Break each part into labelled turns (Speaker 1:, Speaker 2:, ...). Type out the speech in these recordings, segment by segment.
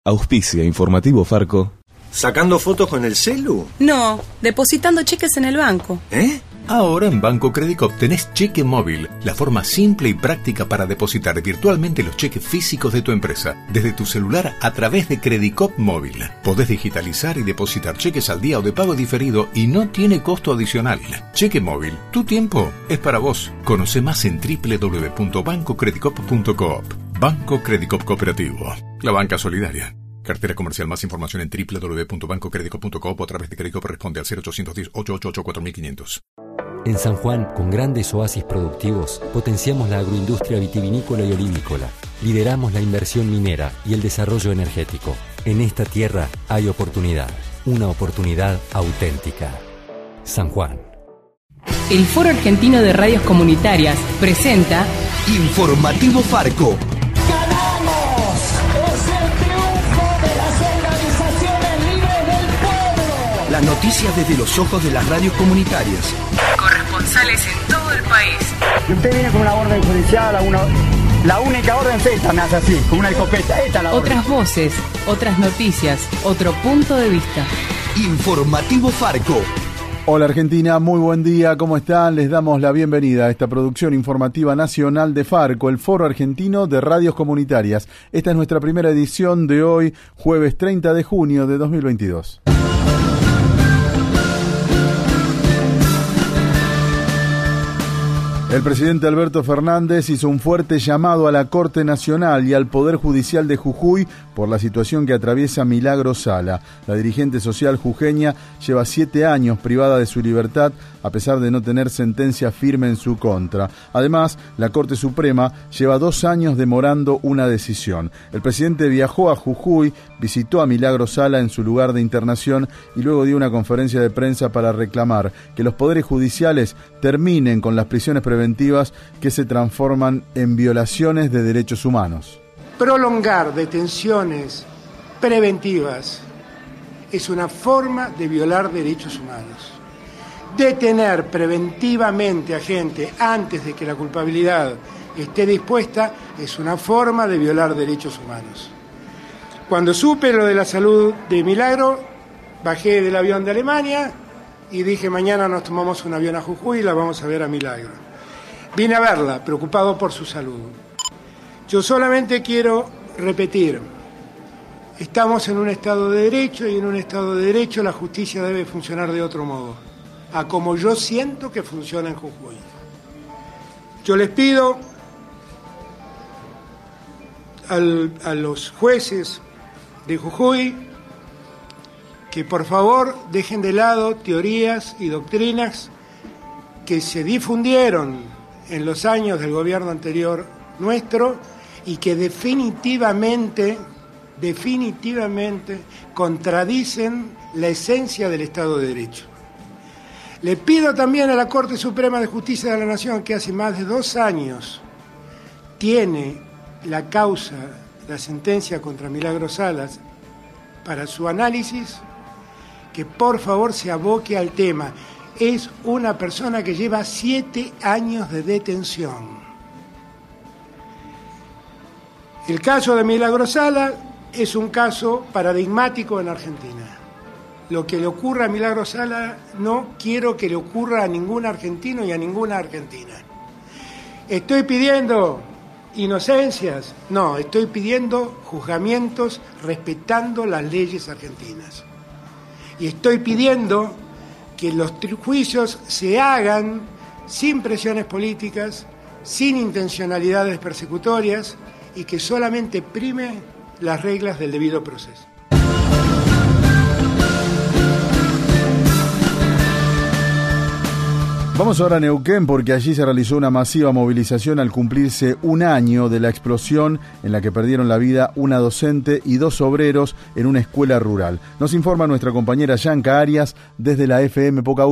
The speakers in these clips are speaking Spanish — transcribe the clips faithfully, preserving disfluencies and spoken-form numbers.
Speaker 1: Auspicia Informativo Farco.
Speaker 2: ¿Sacando fotos con el celu?
Speaker 3: No, depositando cheques en el banco.
Speaker 2: ¿Eh?
Speaker 4: Ahora en Banco Credicop tenés cheque móvil, la forma simple y práctica para depositar virtualmente los cheques físicos de tu empresa, desde tu celular a través de Credicop Móvil. Podés digitalizar y depositar cheques al día o de pago diferido y no tiene costo adicional. Cheque móvil, tu tiempo es para vos. Conoce más en doble u doble u doble u punto banco credicop punto coop. Banco Credicop Cooperativo, la banca solidaria. Cartera comercial. Más información en doble u doble u doble u punto banco credicop punto coop o a través de Credicop. Responde al cero ochocientos diez, ochocientos ochenta y ocho, cuatro mil quinientos.
Speaker 5: En San Juan, con grandes oasis productivos, potenciamos la agroindustria vitivinícola y olivícola. Lideramos la inversión minera y el desarrollo energético. En esta tierra hay oportunidad, una oportunidad auténtica. San Juan.
Speaker 6: El Foro Argentino de Radios Comunitarias presenta
Speaker 7: Informativo Farco.
Speaker 8: ¡Ganamos! ¡Es el triunfo de las organizaciones libres del pueblo!
Speaker 7: Las noticias desde los ojos de las radios comunitarias.
Speaker 6: Corresponsales en todo el país.
Speaker 9: Y usted viene con una orden judicial, una, la única orden es esta, me hace así, con una escopeta. Esta es la
Speaker 6: Otras
Speaker 9: orden.
Speaker 6: voces, otras noticias, otro punto de vista.
Speaker 7: Informativo Farco.
Speaker 10: Hola Argentina, muy buen día, ¿cómo están? Les damos la bienvenida a esta producción informativa nacional de Farco, el Foro Argentino de Radios Comunitarias. Esta es nuestra primera edición de hoy, jueves treinta de junio de dos mil veintidós. El presidente Alberto Fernández hizo un fuerte llamado a la Corte Nacional y al Poder Judicial de Jujuy por la situación que atraviesa Milagro Sala. La dirigente social jujeña lleva siete años privada de su libertad a pesar de no tener sentencia firme en su contra. Además, la Corte Suprema lleva dos años demorando una decisión. El presidente viajó a Jujuy, visitó a Milagro Sala en su lugar de internación y luego dio una conferencia de prensa para reclamar que los poderes judiciales terminen con las prisiones preventivas que se transforman en violaciones de derechos humanos.
Speaker 11: Prolongar detenciones preventivas es una forma de violar derechos humanos. Detener preventivamente a gente antes de que la culpabilidad esté dispuesta es una forma de violar derechos humanos. Cuando supe lo de la salud de Milagro, bajé del avión de Alemania y dije mañana nos tomamos un avión a Jujuy y la vamos a ver a Milagro. Vine a verla, preocupado por su salud. Yo solamente quiero repetir, estamos en un Estado de Derecho y en un Estado de Derecho la justicia debe funcionar de otro modo, a como yo siento que funciona en Jujuy. Yo les pido al, a los jueces de Jujuy que por favor dejen de lado teorías y doctrinas que se difundieron en los años del gobierno anterior nuestro y que definitivamente, definitivamente contradicen la esencia del Estado de Derecho. Le pido también a la Corte Suprema de Justicia de la Nación, que hace más de dos años tiene la causa, la sentencia contra Milagro Salas para su análisis, que por favor se aboque al tema. Es una persona que lleva siete años de detención. El caso de Milagro Sala es un caso paradigmático en Argentina. Lo que le ocurra a Milagro Sala no quiero que le ocurra a ningún argentino y a ninguna argentina. ¿Estoy pidiendo inocencias? No, estoy pidiendo juzgamientos respetando las leyes argentinas. Y estoy pidiendo que los juicios se hagan sin presiones políticas, sin intencionalidades persecutorias y que solamente prime las reglas del debido proceso.
Speaker 10: Vamos ahora a Neuquén porque allí se realizó una masiva movilización al cumplirse un año de la explosión en la que perdieron la vida una docente y dos obreros en una escuela rural. Nos informa nuestra compañera Yanka Arias desde la F M Pocahuyo.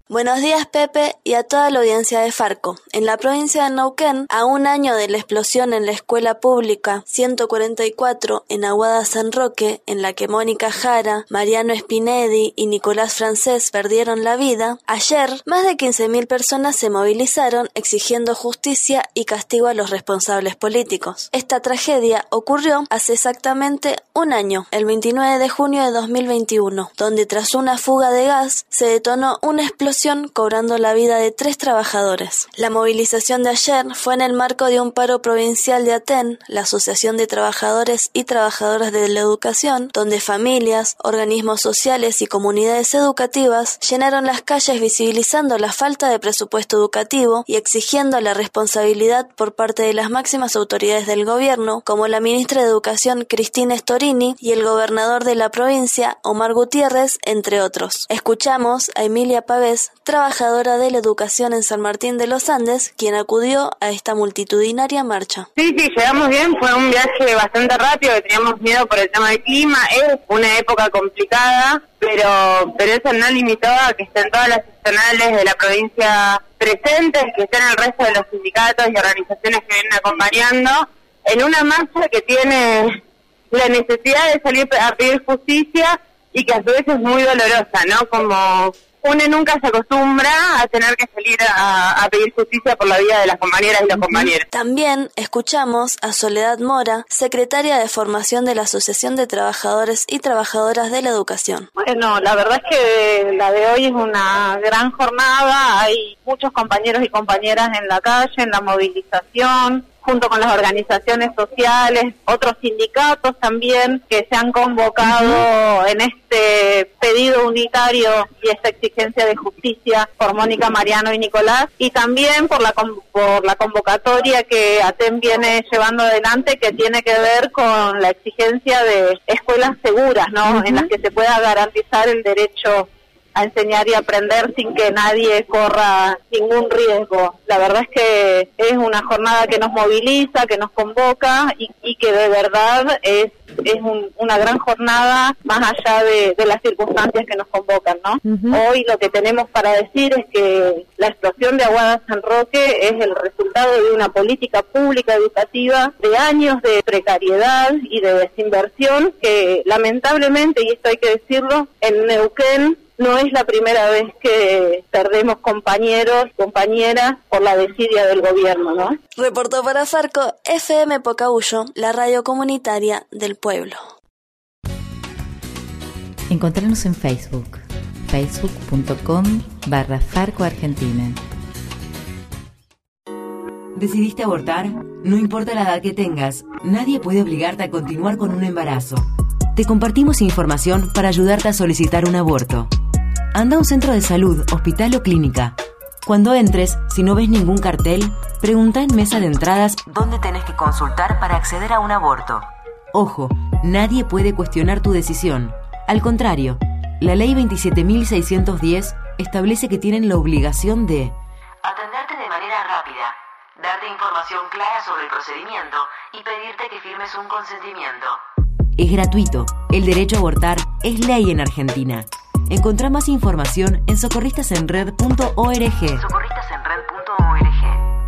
Speaker 12: Buenos días, Pepe, y a toda la audiencia de Farco. En la provincia de Neuquén, a un año de la explosión en la escuela pública ciento cuarenta y cuatro en Aguada San Roque, en la que Mónica Jara, Mariano Spinedi y Nicolás Francés perdieron la vida, ayer más de quince mil personas se movilizaron exigiendo justicia y castigo a los responsables políticos. Esta tragedia ocurrió hace exactamente un año, el veintinueve de junio de dos mil veintiuno, donde tras una fuga de gas se detonó una explosión cobrando la vida de tres trabajadores. La movilización de ayer fue en el marco de un paro provincial de ATEN, la Asociación de Trabajadores y Trabajadoras de la Educación, donde familias, organismos sociales y comunidades educativas llenaron las calles visibilizando la falta de presupuesto educativo y exigiendo la responsabilidad por parte de las máximas autoridades del gobierno, como la ministra de Educación Cristina Storini y el gobernador de la provincia, Omar Gutiérrez, entre otros. Escuchamos a Emilia Pavés, trabajadora de la educación en San Martín de los Andes, quien acudió a esta multitudinaria marcha.
Speaker 13: Sí, sí, llegamos bien, fue un viaje bastante rápido, que teníamos miedo por el tema del clima, es una época complicada, pero, pero eso no limitó a que estén todas las seccionales de la provincia presentes, que estén el resto de los sindicatos y organizaciones que vienen acompañando, en una marcha que tiene la necesidad de salir a pedir justicia y que a su vez es muy dolorosa, ¿no? Como uno nunca se acostumbra a tener que salir a, a pedir justicia por la vida de las compañeras y los compañeros.
Speaker 12: También escuchamos a Soledad Mora, secretaria de formación de la Asociación de Trabajadores y Trabajadoras de la Educación.
Speaker 14: Bueno, la verdad es que la de hoy es una gran jornada, hay muchos compañeros y compañeras en la calle, en la movilización, junto con las organizaciones sociales, otros sindicatos también que se han convocado uh-huh. en este pedido unitario y esta exigencia de justicia por Mónica, Mariano y Nicolás, y también por la por la convocatoria que ATEN viene llevando adelante, que tiene que ver con la exigencia de escuelas seguras, ¿no? Uh-huh. En las que se pueda garantizar el derecho a enseñar y aprender sin que nadie corra ningún riesgo. La verdad es que es una jornada que nos moviliza, que nos convoca y, y que de verdad es es un, una gran jornada más allá de, de las circunstancias que nos convocan, ¿no? Uh-huh. Hoy lo que tenemos para decir es que la explosión de Aguada San Roque es el resultado de una política pública educativa de años de precariedad y de desinversión que lamentablemente, y esto hay que decirlo, en Neuquén no es la primera vez que perdemos compañeros, compañeras por la desidia del gobierno, ¿no?
Speaker 12: Reportó para Farco F M Pocahuyo, la radio comunitaria del pueblo.
Speaker 15: Encontranos en Facebook, facebook punto com barra Farco Argentina.
Speaker 16: ¿Decidiste abortar? No importa la edad que tengas, nadie puede obligarte a continuar con un embarazo. Te compartimos información para ayudarte a solicitar un aborto. Anda a un centro de salud, hospital o clínica. Cuando entres, si no ves ningún cartel, pregunta en mesa de entradas dónde tenés que consultar para acceder a un aborto. Ojo, nadie puede cuestionar tu decisión. Al contrario, la ley veintisiete mil seiscientos diez establece que tienen la obligación de
Speaker 17: atenderte de manera rápida, darte información clara sobre el procedimiento y pedirte que firmes un consentimiento.
Speaker 16: Es gratuito. El derecho a abortar es ley en Argentina. Encontrá más información en socorristasenred punto org.
Speaker 17: socorristasenred punto org.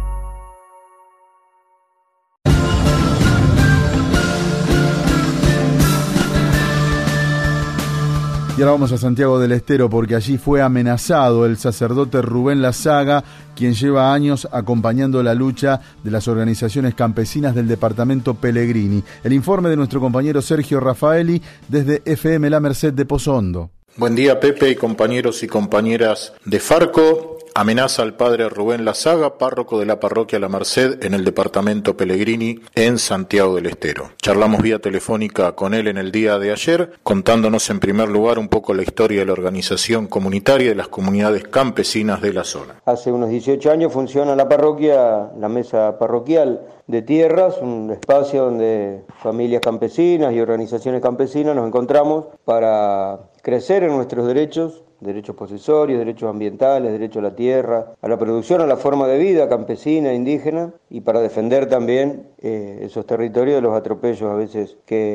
Speaker 10: Y ahora vamos a Santiago del Estero porque allí fue amenazado el sacerdote Rubén Lasaga, quien lleva años acompañando la lucha de las organizaciones campesinas del departamento Pellegrini. El informe de nuestro compañero Sergio Rafaeli desde F M La Merced de Pozo Hondo.
Speaker 18: Buen día, Pepe y compañeros y compañeras de Farco. Amenaza al padre Rubén Lasaga, párroco de la parroquia La Merced en el departamento Pellegrini en Santiago del Estero. Charlamos vía telefónica con él en el día de ayer, contándonos en primer lugar un poco la historia de la organización comunitaria de las comunidades campesinas de la zona.
Speaker 19: Hace unos dieciocho años funciona la parroquia, la mesa parroquial de tierras, un espacio donde familias campesinas y organizaciones campesinas nos encontramos para crecer en nuestros derechos, derechos posesorios, derechos ambientales, derecho a la tierra, a la producción, a la forma de vida campesina, indígena, y para defender también eh, esos territorios de los atropellos a veces que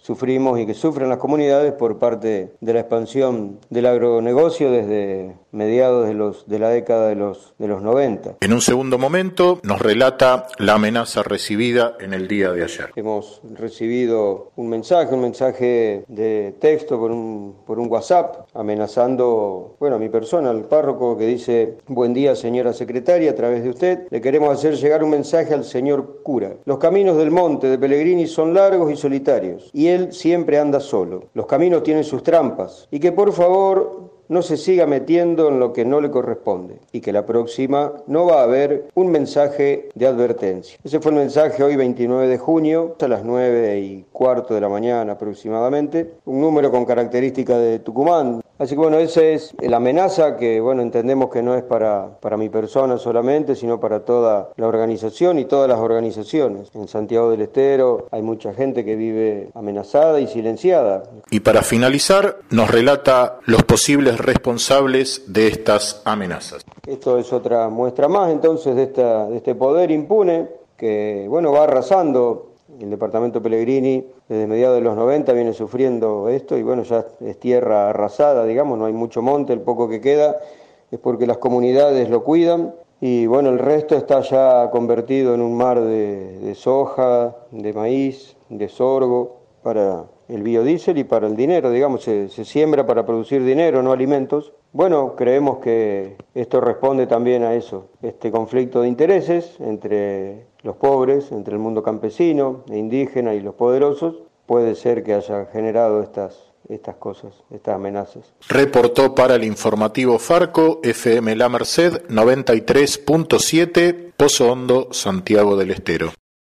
Speaker 19: sufrimos y que sufren las comunidades por parte de la expansión del agronegocio desde mediados de los de la década de los de los noventa.
Speaker 18: En un segundo momento nos relata la amenaza recibida en el día de ayer.
Speaker 19: Hemos recibido un mensaje, un mensaje de texto por un por un WhatsApp amenazando, bueno, a mi persona, al párroco, que dice: buen día, señora secretaria, a través de usted le queremos hacer llegar un mensaje al señor cura. Los caminos del monte de Pellegrini son largos y solitarios y él siempre anda solo. Los caminos tienen sus trampas y que por favor no se siga metiendo en lo que no le corresponde y que la próxima no va a haber un mensaje de advertencia. Ese fue el mensaje hoy veintinueve de junio a las nueve y cuarto de la mañana aproximadamente, un número con característica de Tucumán. Así que bueno, esa es la amenaza que bueno entendemos que no es para, para mi persona solamente, sino para toda la organización y todas las organizaciones. En Santiago del Estero hay mucha gente que vive amenazada y silenciada.
Speaker 18: Y para finalizar, nos relata los posibles responsables de estas amenazas.
Speaker 19: Esto es otra muestra más entonces de, esta, de este poder impune que bueno va arrasando. El departamento Pellegrini desde mediados de los noventa viene sufriendo esto y bueno, ya es tierra arrasada, digamos, no hay mucho monte, el poco que queda es porque las comunidades lo cuidan y bueno, el resto está ya convertido en un mar de, de soja, de maíz, de sorgo para el biodiesel y para el dinero, digamos, se, se siembra para producir dinero, no alimentos. Bueno, creemos que esto responde también a eso, este conflicto de intereses entre los pobres, entre el mundo campesino e indígena y los poderosos, puede ser que haya generado estas, estas cosas, estas amenazas.
Speaker 18: Reportó para el informativo Farco, F M La Merced, noventa y tres punto siete, Pozo Hondo, Santiago del Estero.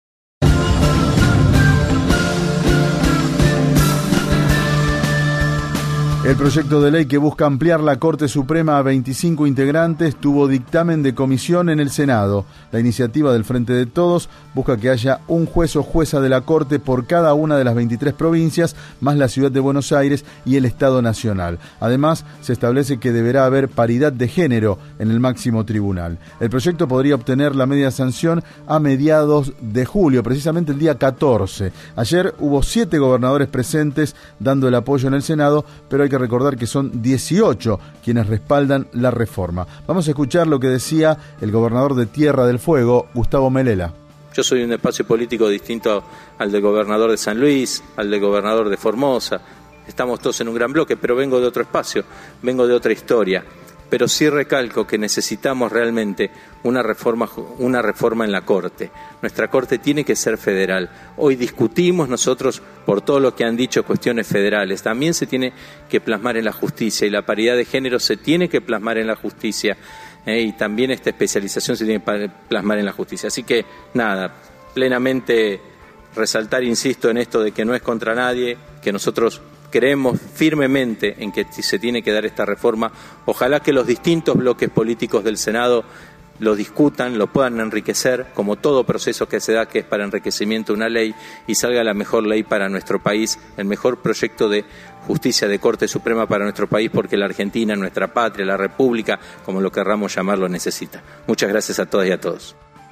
Speaker 10: El proyecto de ley que busca ampliar la Corte Suprema a veinticinco integrantes tuvo dictamen de comisión en el Senado. La iniciativa del Frente de Todos busca que haya un juez o jueza de la Corte por cada una de las veintitrés provincias, más la Ciudad de Buenos Aires y el Estado Nacional. Además, se establece que deberá haber paridad de género en el máximo tribunal. El proyecto podría obtener la media sanción a mediados de julio, precisamente el día catorce. Ayer hubo siete gobernadores presentes dando el apoyo en el Senado, pero hay que recordar que son dieciocho quienes respaldan la reforma. Vamos a escuchar lo que decía el gobernador de Tierra del Fuego, Gustavo Melela.
Speaker 20: Yo soy de un espacio político distinto al del gobernador de San Luis, al del gobernador de Formosa. Estamos todos en un gran bloque, pero vengo de otro espacio, vengo de otra historia. Pero sí recalco que necesitamos realmente una reforma, una reforma en la Corte. Nuestra Corte tiene que ser federal. Hoy discutimos nosotros por todo lo que han dicho cuestiones federales. También se tiene que plasmar en la justicia y la paridad de género se tiene que plasmar en la justicia. Eh, y también esta especialización se tiene que plasmar en la justicia. Así que nada, plenamente resaltar, insisto, en esto de que no es contra nadie, que nosotros creemos firmemente en que se tiene que dar esta reforma. Ojalá que los distintos bloques políticos del Senado lo discutan, lo puedan enriquecer, como todo proceso que se da, que es para enriquecimiento de una ley, y salga la mejor ley para nuestro país, el mejor proyecto de justicia de Corte Suprema para nuestro país, porque la Argentina, nuestra patria, la República, como lo querramos llamar, lo necesita. Muchas gracias a todas y a todos.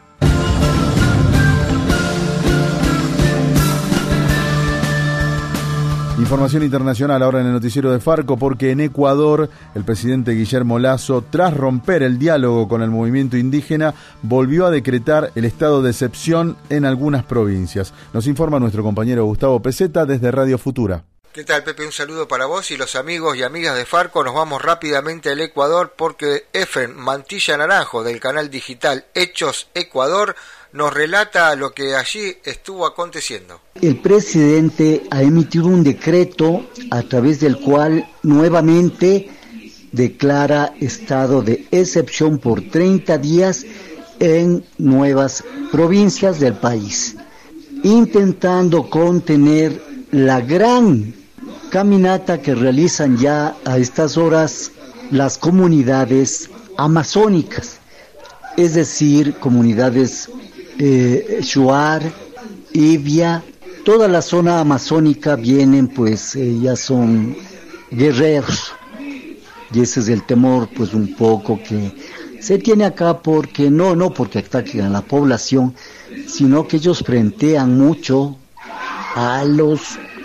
Speaker 10: Información internacional ahora en el noticiero de Farco, porque en Ecuador el presidente Guillermo Lasso, tras romper el diálogo con el movimiento indígena, volvió a decretar el estado de excepción en algunas provincias. Nos informa nuestro compañero Gustavo Peseta desde Radio Futura.
Speaker 21: ¿Qué tal, Pepe? Un saludo para vos y los amigos y amigas de Farco. Nos vamos rápidamente al Ecuador porque Efren Mantilla Naranjo del canal digital Hechos Ecuador nos relata lo que allí estuvo aconteciendo.
Speaker 22: El presidente ha emitido un decreto a través del cual nuevamente declara estado de excepción por treinta días en nuevas provincias del país, intentando contener la gran caminata que realizan ya a estas horas las comunidades amazónicas, es decir, comunidades eh, Shuar, Ibia, toda la zona amazónica vienen, pues eh, ya son guerreros, y ese es el temor pues un poco que se tiene acá, porque no, no porque ataquen a la población, sino que ellos frentean mucho a los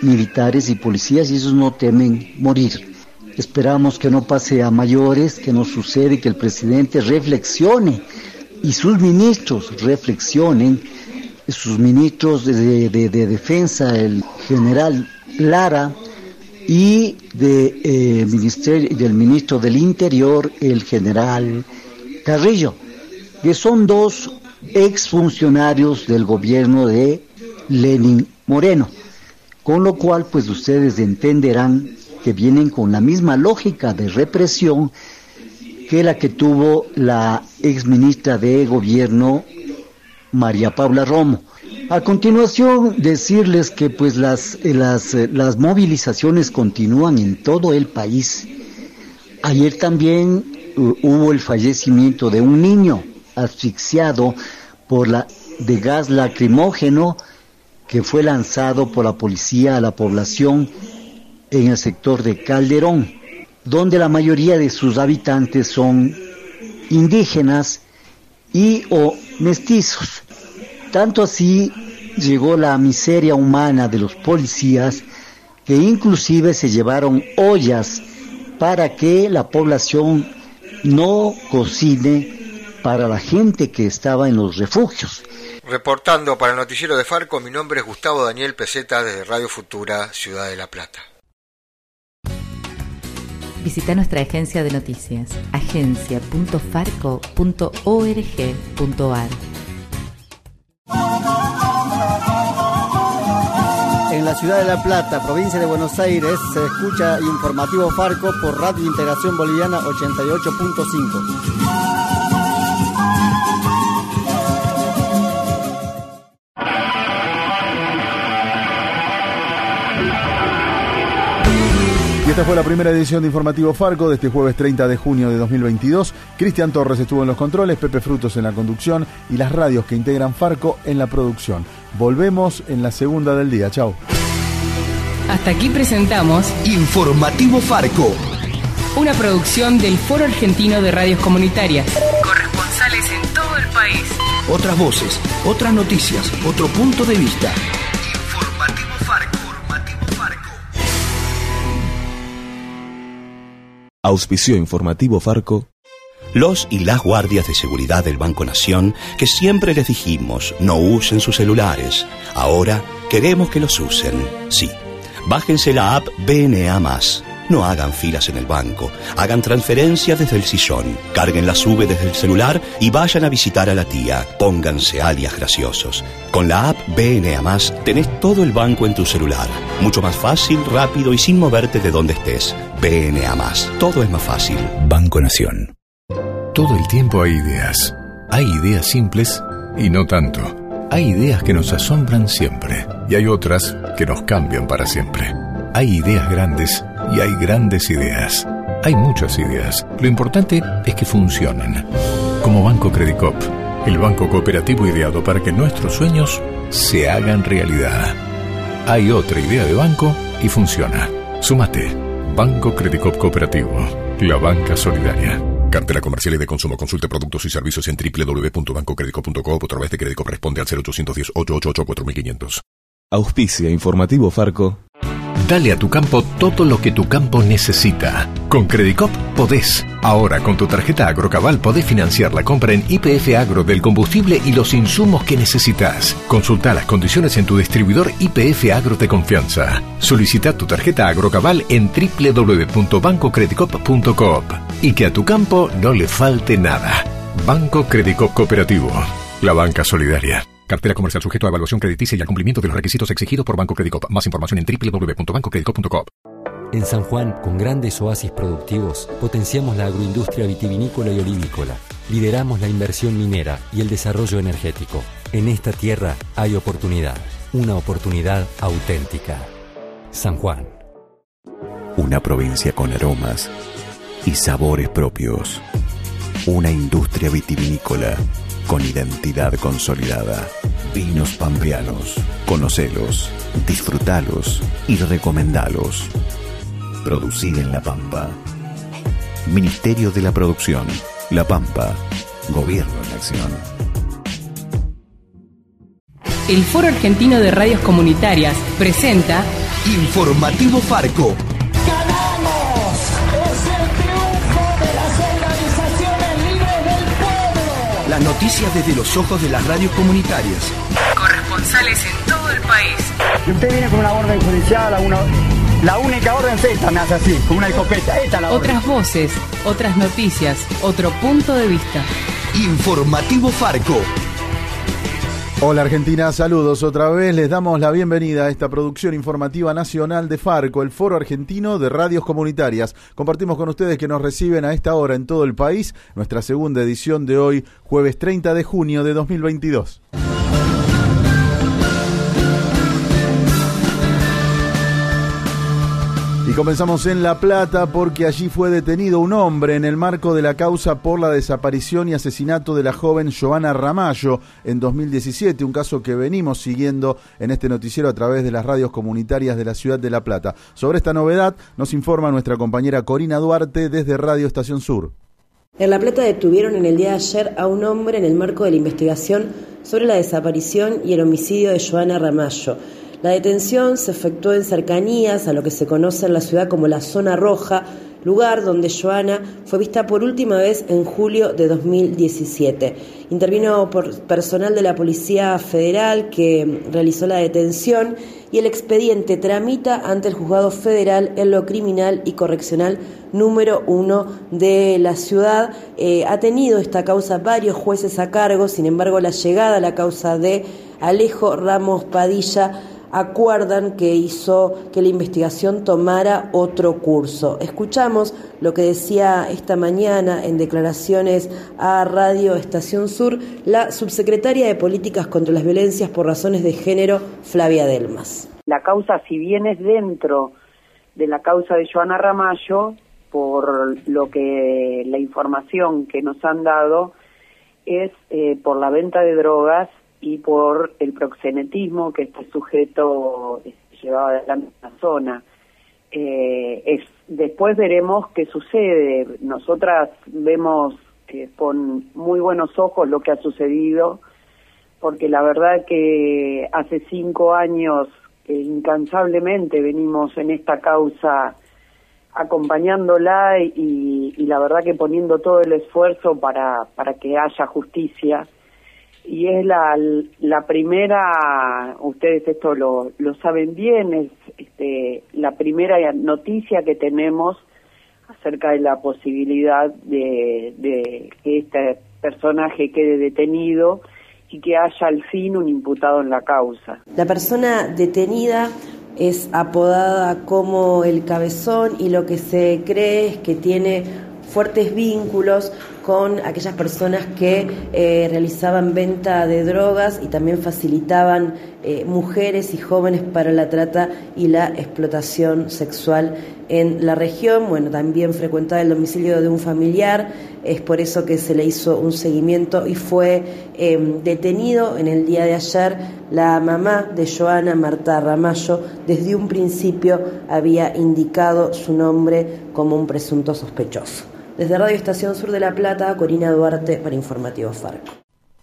Speaker 22: militares y policías y ellos no temen morir. Esperamos que no pase a mayores, que no sucede, que el presidente reflexione y sus ministros reflexionen, sus ministros de, de, de defensa, el general Lara, y de, eh, ministerio, del ministro del Interior, el general Carrillo, que son dos exfuncionarios del gobierno de Lenín Moreno, con lo cual pues ustedes entenderán que vienen con la misma lógica de represión que la que tuvo la exministra de Gobierno María Paula Romo. A continuación, decirles que pues las, las, las movilizaciones continúan en todo el país. Ayer también uh, hubo el fallecimiento de un niño asfixiado por la de gas lacrimógeno que fue lanzado por la policía a la población en el sector de Calderón, donde la mayoría de sus habitantes son indígenas y o mestizos. Tanto así llegó la miseria humana de los policías que inclusive se llevaron ollas para que la población no cocine para la gente que estaba en los refugios.
Speaker 21: Reportando para el noticiero de Farco, mi nombre es Gustavo Daniel Peseta desde Radio Futura, Ciudad de La Plata.
Speaker 15: Visita nuestra agencia de noticias, agencia punto farco punto org punto ar.
Speaker 1: En la ciudad de La Plata, provincia de Buenos Aires, se escucha Informativo Farco por Radio Integración Boliviana ochenta y ocho punto cinco.
Speaker 10: Y esta fue la primera edición de Informativo Farco de este jueves treinta de junio de dos mil veintidós. Cristian Torres estuvo en los controles, Pepe Frutos en la conducción y las radios que integran Farco en la producción. Volvemos en la segunda del día. Chau.
Speaker 6: Hasta aquí presentamos
Speaker 7: Informativo Farco,
Speaker 6: una producción del Foro Argentino de Radios Comunitarias. Corresponsales en todo el país.
Speaker 7: Otras voces, otras noticias, otro punto de vista.
Speaker 21: Informativo Farco.
Speaker 3: Auspició Informativo Farco. Los y las guardias de seguridad del Banco Nación, que siempre les dijimos no usen sus celulares, ahora queremos que los usen. Sí, bájense la app B N A más. No hagan filas en el banco, hagan transferencias desde el sillón, carguen la sube desde el celular y vayan a visitar a la tía. Pónganse alias graciosos. Con la app B N A más tenés todo el banco en tu celular. Mucho más fácil, rápido y sin moverte de donde estés. B N A más. Todo es más fácil. Banco Nación.
Speaker 4: Todo el tiempo hay ideas. Hay ideas simples y no tanto. Hay ideas que nos asombran siempre y hay otras que nos cambian para siempre. Hay ideas grandes y hay grandes ideas. Hay muchas ideas. Lo importante es que funcionen. Como Banco Credicop, el banco cooperativo ideado para que nuestros sueños se hagan realidad. Hay otra idea de banco y funciona. Súmate. Banco Credicop Cooperativo. La banca solidaria. Cartera comercial y de consumo. Consulte productos y servicios en doble u doble u doble u punto banco credicop punto com o a través de Credicop. Responde al cero ochocientos diez, ochocientos ochenta y ocho, cuatro mil quinientos.
Speaker 3: Auspicia Informativo Farco.
Speaker 4: Dale a tu campo todo lo que tu campo necesita. Con Credicop podés. Ahora con tu tarjeta Agrocabal podés financiar la compra en Y P F Agro del combustible y los insumos que necesitas. Consulta las condiciones en tu distribuidor Y P F Agro de confianza. Solicita tu tarjeta Agrocabal en doble u doble u doble u punto banco credicop punto com. Y que a tu campo no le falte nada. Banco Credicop Cooperativo. La banca solidaria. Cartera comercial sujeto a evaluación crediticia y al cumplimiento de los requisitos exigidos por Banco Credicop. Más información en doble u doble u doble u punto banco credicop punto com.
Speaker 5: En San Juan, con grandes oasis productivos, potenciamos la agroindustria vitivinícola y olivícola. Lideramos la inversión minera y el desarrollo energético. En esta tierra hay oportunidad. Una oportunidad auténtica. San Juan.
Speaker 3: Una provincia con aromas y sabores propios. Una industria vitivinícola con identidad consolidada. Vinos pampeanos. Conocelos, disfrutalos y recomendalos. Producir en La Pampa. Ministerio de la Producción. La Pampa. Gobierno en acción.
Speaker 6: El Foro Argentino de Radios Comunitarias presenta
Speaker 7: Informativo Farco.
Speaker 2: ¡Ganamos! ¡Es el triunfo de las organizaciones libres del pueblo!
Speaker 7: Las noticias desde los ojos de las radios comunitarias.
Speaker 6: Corresponsales en todo el país.
Speaker 9: Y usted viene con una orden judicial, una, la única orden es esta, me hace así, con una escopeta. Esta es la orden.
Speaker 6: Otras voces, otras noticias, otro punto de vista.
Speaker 7: Informativo Farco.
Speaker 10: Hola Argentina, saludos otra vez. Les damos la bienvenida a esta producción informativa nacional de Farco, el Foro Argentino de Radios Comunitarias. Compartimos con ustedes que nos reciben a esta hora en todo el país nuestra segunda edición de hoy, jueves treinta de junio de dos mil veintidós. Y comenzamos en La Plata porque allí fue detenido un hombre en el marco de la causa por la desaparición y asesinato de la joven Joana Ramallo en dos mil diecisiete, un caso que venimos siguiendo en este noticiero a través de las radios comunitarias de la ciudad de La Plata. Sobre esta novedad nos informa nuestra compañera Corina Duarte desde Radio Estación Sur.
Speaker 8: En La Plata detuvieron en el día de ayer a un hombre en el marco de la investigación sobre la desaparición y el homicidio de Joana Ramallo. La detención se efectuó en cercanías a lo que se conoce en la ciudad como la Zona Roja, lugar donde Joana fue vista por última vez en julio de dos mil diecisiete. Intervino por personal de la Policía Federal que realizó la detención y el expediente tramita ante el Juzgado Federal en lo Criminal y Correccional número uno de la ciudad. Eh, ha tenido esta causa varios jueces a cargo, sin embargo la llegada a la causa de Alejo Ramos Padilla acuerdan que hizo que la investigación tomara otro curso. Escuchamos lo que decía esta mañana en declaraciones a Radio Estación Sur la subsecretaria de Políticas contra las Violencias por Razones de Género, Flavia Delmas.
Speaker 23: La causa, si bien es dentro de la causa de Joana Ramallo, por lo que la información que nos han dado es eh, por la venta de drogas y por el proxenetismo que este sujeto llevaba adelante en la zona. Eh, es, después veremos qué sucede. Nosotras vemos eh, con muy buenos ojos lo que ha sucedido, porque la verdad que hace cinco años que incansablemente venimos en esta causa acompañándola y, y la verdad que poniendo todo el esfuerzo para, para que haya justicia. Y es la, la primera, ustedes esto lo, lo saben bien, es este, la primera noticia que tenemos acerca de la posibilidad de, de que este personaje quede detenido y que haya al fin un imputado en la causa.
Speaker 8: La persona detenida es apodada como el Cabezón y lo que se cree es que tiene fuertes vínculos con aquellas personas que eh, realizaban venta de drogas y también facilitaban eh, mujeres y jóvenes para la trata y la explotación sexual en la región. Bueno, también frecuentaba el domicilio de un familiar, es por eso que se le hizo un seguimiento y fue eh, detenido en el día de ayer. La mamá de Joana, Marta Ramallo, desde un principio había indicado su nombre como un presunto sospechoso. Desde Radio Estación Sur de La Plata, Corina Duarte para Informativo Farco.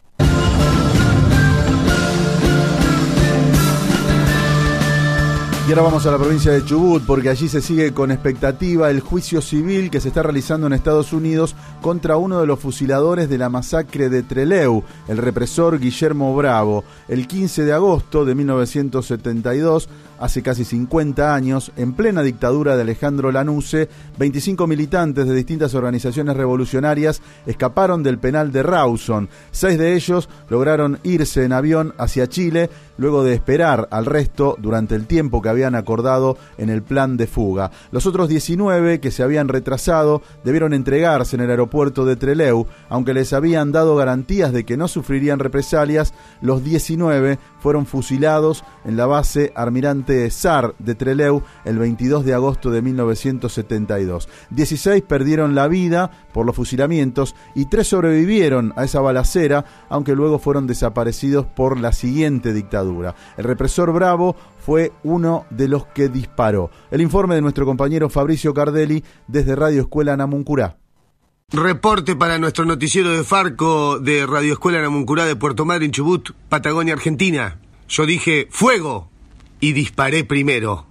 Speaker 10: Y ahora vamos a la provincia de Chubut porque allí se sigue con expectativa el juicio civil que se está realizando en Estados Unidos contra uno de los fusiladores de la masacre de Trelew, el represor Guillermo Bravo. El quince de agosto de mil novecientos setenta y dos, hace casi cincuenta años, en plena dictadura de Alejandro Lanusse, veinticinco militantes de distintas organizaciones revolucionarias escaparon del penal de Rawson. Seis de ellos lograron irse en avión hacia Chile, luego de esperar al resto durante el tiempo que habían acordado en el plan de fuga. Los otros diecinueve que se habían retrasado debieron entregarse en el aeropuerto de Trelew, aunque les habían dado garantías de que no sufrirían represalias. Los diecinueve fueron fusilados en la base Almirante Sar de Trelew el veintidós de agosto de mil novecientos setenta y dos. dieciséis perdieron la vida por los fusilamientos y tres sobrevivieron a esa balacera, aunque luego fueron desaparecidos por la siguiente dictadura. El represor Bravo fue uno de los que disparó. El informe de nuestro compañero Fabricio Cardelli desde Radio Escuela Namuncurá.
Speaker 24: Reporte para nuestro noticiero de Farco de Radio Escuela Namuncurá de Puerto Madryn, Chubut, Patagonia, Argentina. Yo dije ¡fuego! Y disparé primero.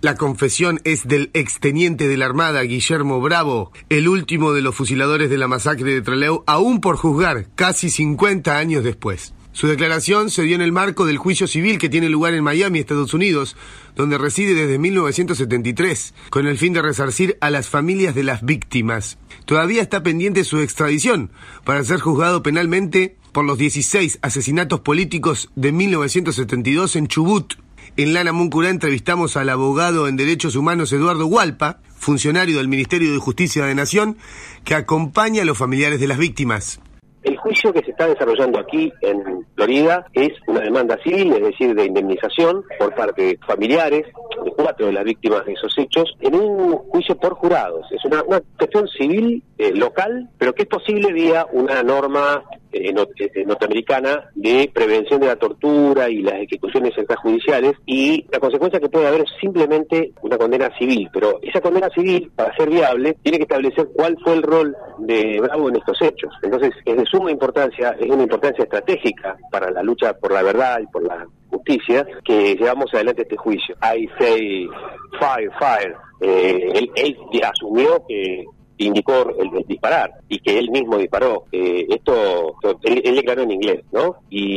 Speaker 24: La confesión es del exteniente de la Armada, Guillermo Bravo, el último de los fusiladores de la masacre de Trelew, aún por juzgar, casi cincuenta años después. Su declaración se dio en el marco del juicio civil que tiene lugar en Miami, Estados Unidos, donde reside desde mil novecientos setenta y tres, con el fin de resarcir a las familias de las víctimas. Todavía está pendiente su extradición para ser juzgado penalmente por los dieciséis asesinatos políticos de mil novecientos setenta y dos en Chubut. En Lana Muncurá entrevistamos al abogado en Derechos Humanos Eduardo Hualpa, funcionario del Ministerio de Justicia de Nación, que acompaña a los familiares de las víctimas.
Speaker 11: El juicio que se está desarrollando aquí en Florida es una demanda civil, es decir, de indemnización por parte de familiares de cuatro de las víctimas de esos hechos, en un juicio por jurados. Es una, una cuestión civil eh, local, pero que es posible vía una norma eh, norteamericana de prevención de la tortura y las ejecuciones extrajudiciales, y la consecuencia que puede haber es simplemente una condena civil, pero esa condena civil, para ser viable, tiene que establecer cuál fue el rol de Bravo en estos hechos. Entonces, es de suma importancia, es una importancia estratégica para la lucha por la verdad y por la justicia que llevamos adelante este juicio. I say fire, fire. Eh, él, él asumió que indicó el, el disparar y que él mismo disparó. Eh, esto, él, él declaró en inglés, ¿no?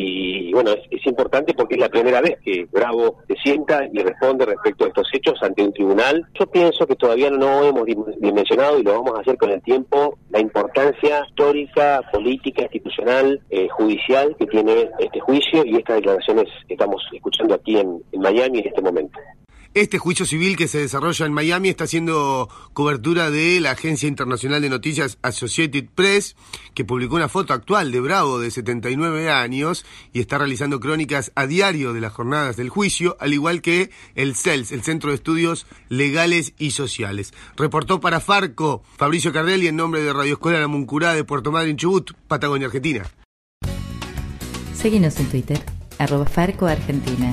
Speaker 11: Y bueno, es, es importante porque es la primera vez que Bravo se sienta y responde respecto a estos hechos ante un tribunal. Yo pienso que todavía no hemos dimensionado, y lo vamos a hacer con el tiempo, la importancia histórica, política, institucional, eh, judicial que tiene este juicio y estas declaraciones que estamos escuchando aquí en, en Miami en este momento.
Speaker 24: Este juicio civil que se desarrolla en Miami está haciendo cobertura de la agencia internacional de noticias Associated Press, que publicó una foto actual de Bravo de setenta y nueve años y está realizando crónicas a diario de las jornadas del juicio, al igual que el C E L S, el Centro de Estudios Legales y Sociales. Reportó para Farco Fabricio Cardelli en nombre de Radio Escuela La Muncurá de Puerto Madryn, Chubut, Patagonia, Argentina.
Speaker 15: Seguinos en Twitter, arroba Farco Argentina.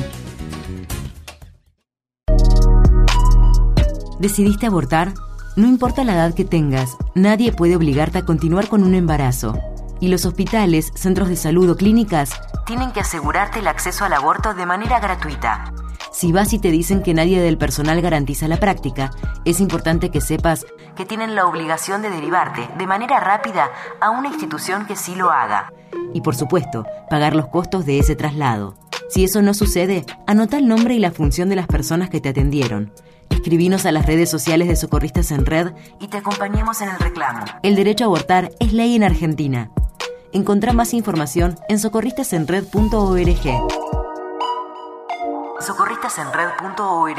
Speaker 16: ¿Decidiste abortar? No importa la edad que tengas, nadie puede obligarte a continuar con un embarazo. Y los hospitales, centros de salud o clínicas tienen que asegurarte el acceso al aborto de manera gratuita. Si vas y te dicen que nadie del personal garantiza la práctica, es importante que sepas que tienen la obligación de derivarte de manera rápida a una institución que sí lo haga. Y por supuesto, pagar los costos de ese traslado. Si eso no sucede, anota el nombre y la función de las personas que te atendieron. Escribinos a las redes sociales de Socorristas en Red y te acompañamos en el reclamo. El derecho a abortar es ley en Argentina. Encontrá más información en socorristas en red punto org. socorristas en red punto org.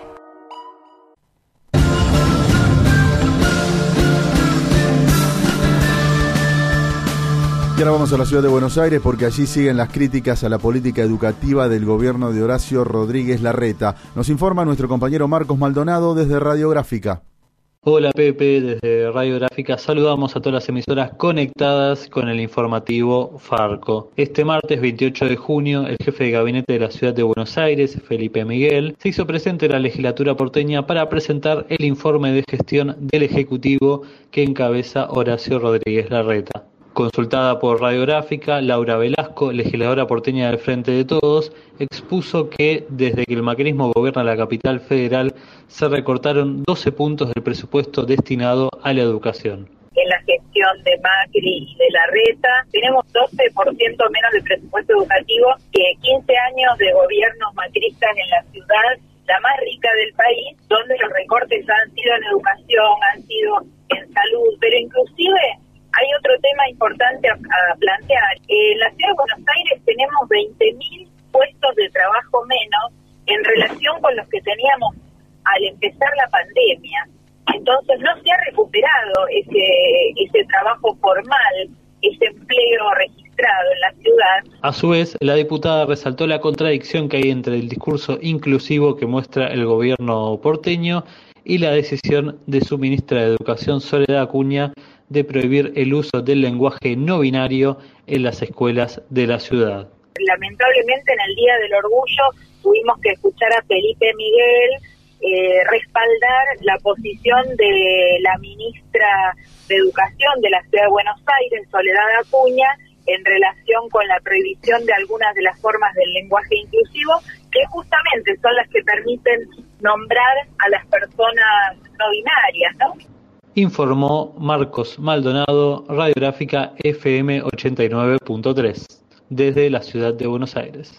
Speaker 10: Y ahora vamos a la ciudad de Buenos Aires porque allí siguen las críticas a la política educativa del gobierno de Horacio Rodríguez Larreta. Nos informa nuestro compañero Marcos Maldonado desde Radiográfica.
Speaker 12: Hola Pepe, desde Radiográfica saludamos a todas las emisoras conectadas con el informativo Farco. Este martes veintiocho de junio, el jefe de gabinete de la ciudad de Buenos Aires, Felipe Miguel, se hizo presente en la legislatura porteña para presentar el informe de gestión del Ejecutivo que encabeza Horacio Rodríguez Larreta. Consultada por Radiográfica, Laura Velasco, legisladora porteña del Frente de Todos, expuso que desde que el macrismo gobierna la capital federal se recortaron doce puntos del presupuesto destinado a la educación.
Speaker 13: En la gestión de Macri y de Larreta tenemos doce por ciento menos de presupuesto educativo que quince años de gobiernos macristas en la ciudad, la más rica del país, donde los recortes han sido en educación, han sido en salud, pero inclusive hay otro tema importante a, a plantear. En la ciudad de Buenos Aires tenemos veinte mil puestos de trabajo menos en relación con los que teníamos al empezar la pandemia. Entonces no se ha recuperado ese, ese trabajo formal, ese empleo registrado en la ciudad.
Speaker 12: A su vez, la diputada resaltó la contradicción que hay entre el discurso inclusivo que muestra el gobierno porteño y la decisión de su ministra de Educación, Soledad Acuña, de prohibir el uso del lenguaje no binario en las escuelas de la ciudad.
Speaker 13: Lamentablemente en el Día del Orgullo tuvimos que escuchar a Felipe Miguel eh, respaldar la posición de la ministra de Educación de la Ciudad de Buenos Aires, Soledad Acuña, en relación con la prohibición de algunas de las formas del lenguaje inclusivo, que justamente son las que permiten nombrar a las personas no binarias, ¿no?
Speaker 12: Informó Marcos Maldonado, Radiográfica F M ochenta y nueve punto tres, desde la ciudad de Buenos Aires.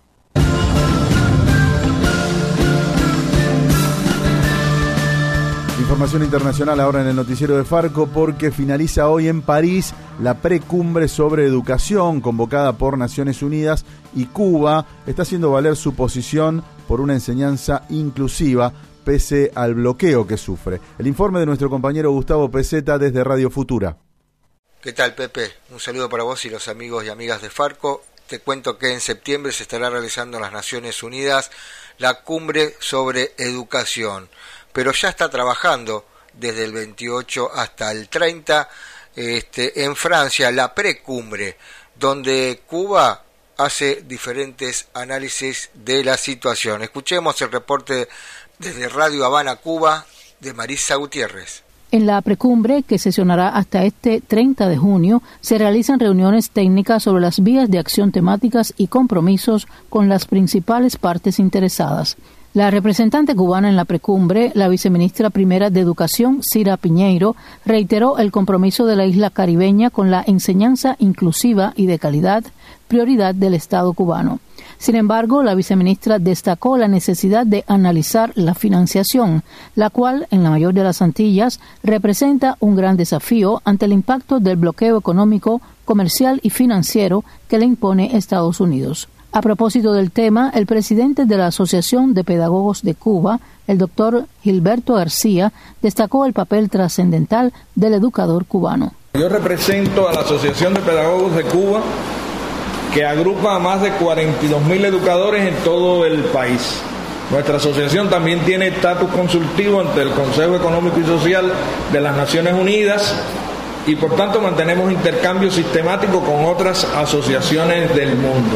Speaker 10: Información internacional ahora en el noticiero de Farco, porque finaliza hoy en París la precumbre sobre educación convocada por Naciones Unidas, y Cuba está haciendo valer su posición por una enseñanza inclusiva pese al bloqueo que sufre. El informe de nuestro compañero Gustavo Peseta desde Radio Futura.
Speaker 21: ¿Qué tal, Pepe? Un saludo para vos y los amigos y amigas de Farco. Te cuento que en septiembre se estará realizando en las Naciones Unidas la cumbre sobre educación, pero ya está trabajando desde el veintiocho hasta el treinta este, en Francia la precumbre, donde Cuba hace diferentes análisis de la situación. Escuchemos el reporte desde Radio Habana, Cuba, de Marisa Gutiérrez.
Speaker 14: En la precumbre, que sesionará hasta este treinta de junio, se realizan reuniones técnicas sobre las vías de acción temáticas y compromisos con las principales partes interesadas. La representante cubana en la precumbre, la viceministra primera de Educación, Cira Piñeiro, reiteró el compromiso de la isla caribeña con la enseñanza inclusiva y de calidad, prioridad del Estado cubano. Sin embargo, la viceministra destacó la necesidad de analizar la financiación, la cual, en la mayor de las Antillas, representa un gran desafío ante el impacto del bloqueo económico, comercial y financiero que le impone Estados Unidos. A propósito del tema, el presidente de la Asociación de Pedagogos de Cuba, el doctor Gilberto García, destacó el papel trascendental del educador cubano.
Speaker 17: Yo represento a la Asociación de Pedagogos de Cuba, que agrupa a más de cuarenta y dos mil educadores en todo el país. Nuestra asociación también tiene estatus consultivo ante el Consejo Económico y Social de las Naciones Unidas y por tanto mantenemos intercambio sistemático con otras asociaciones del mundo.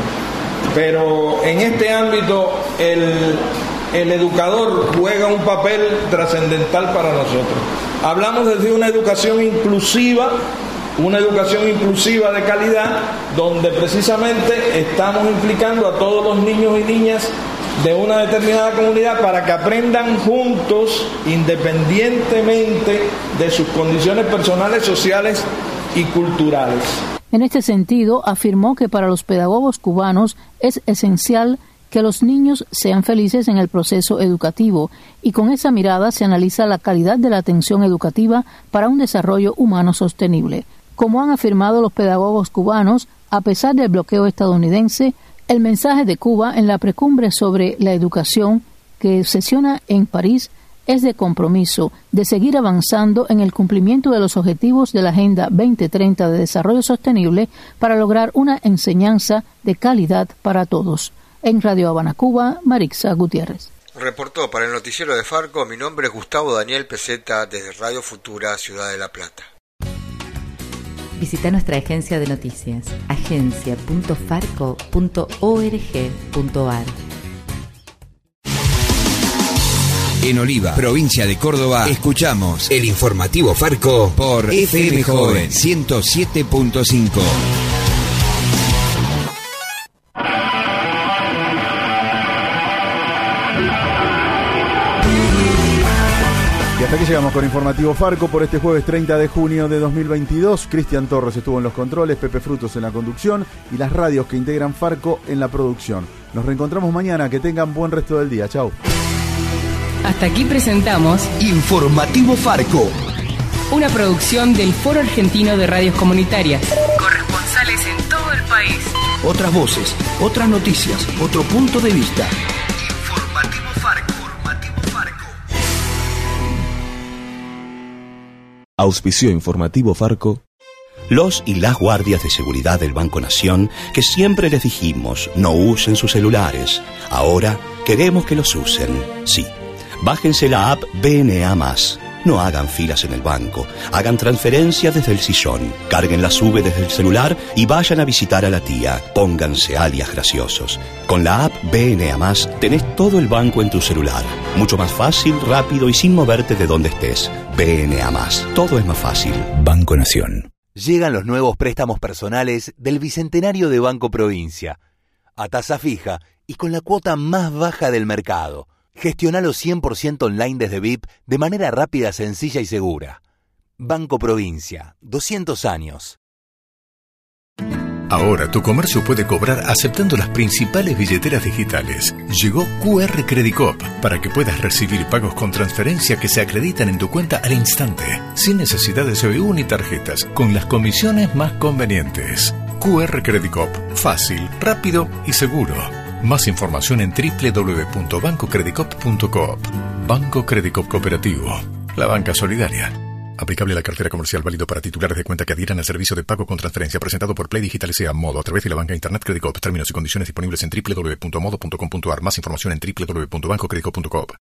Speaker 17: Pero en este ámbito el, el educador juega un papel trascendental para nosotros. Hablamos desde una educación inclusiva, una educación inclusiva de calidad, donde precisamente estamos implicando a todos los niños y niñas de una determinada comunidad para que aprendan juntos, independientemente de sus condiciones personales, sociales y culturales.
Speaker 14: En este sentido, afirmó que para los pedagogos cubanos es esencial que los niños sean felices en el proceso educativo, y con esa mirada se analiza la calidad de la atención educativa para un desarrollo humano sostenible. Como han afirmado los pedagogos cubanos, a pesar del bloqueo estadounidense, el mensaje de Cuba en la precumbre sobre la educación que sesiona en París es de compromiso, de seguir avanzando en el cumplimiento de los objetivos de la Agenda veinte treinta de Desarrollo Sostenible para lograr una enseñanza de calidad para todos. En Radio Habana, Cuba, Marixa Gutiérrez.
Speaker 21: Reportó para el noticiero de Farco, mi nombre es Gustavo Daniel Peseta desde Radio Futura, Ciudad de La Plata.
Speaker 15: Visita nuestra agencia de noticias, agencia punto farco punto org punto ar.
Speaker 18: En Oliva, provincia de Córdoba, escuchamos el informativo Farco por F M Joven ciento siete punto cinco.
Speaker 10: Y hasta aquí llegamos con Informativo Farco por este jueves treinta de junio de dos mil veintidós. Cristian Torres estuvo en los controles, Pepe Frutos en la conducción y las radios que integran Farco en la producción. Nos reencontramos mañana, que tengan buen resto del día. Chau.
Speaker 6: Hasta aquí presentamos
Speaker 7: Informativo Farco,
Speaker 6: una producción del Foro Argentino de Radios Comunitarias. Corresponsales en todo el país.
Speaker 7: otras voces, otras noticias, otro punto de vista.
Speaker 18: Informativo Farco. Informativo Farco.
Speaker 3: Auspicio Informativo Farco. Los y las guardias de seguridad del Banco Nación, que siempre les dijimos no usen sus celulares, ahora queremos que los usen. Sí. Bájense la app B N A más. No hagan filas en el banco, hagan transferencias desde el sillón, carguen la sube desde el celular y vayan a visitar a la tía. Pónganse alias graciosos. Con la app B N A más tenés todo el banco en tu celular. Mucho más fácil, rápido y sin moverte de donde estés. B N A más. Todo es más fácil.
Speaker 19: Banco Nación. Llegan los nuevos préstamos personales del Bicentenario de Banco Provincia. A tasa fija y con la cuota más baja del mercado. Gestionalo cien por ciento online desde V I P de manera rápida, sencilla y segura. Banco Provincia, doscientos años.
Speaker 1: Ahora tu comercio puede cobrar aceptando las principales billeteras digitales. Llegó Q R Credit Cop para que puedas recibir pagos con transferencia que se acreditan en tu cuenta al instante, sin necesidad de C B U ni tarjetas, con las comisiones más convenientes. Q R Credit Cop, fácil, rápido y seguro. Más información en doble u doble u doble u punto banco credit cop punto coop. Banco Credit Cop Cooperativo, la banca solidaria. Aplicable a la cartera comercial, válido para titulares de cuenta que adhieran al servicio de pago con transferencia presentado por Play Digital S A Modo a través de la banca Internet Credit Cop. Términos y condiciones disponibles en doble u doble u doble u punto modo punto com punto a r. Más información en doble u doble u doble u punto banco credit cop punto coop.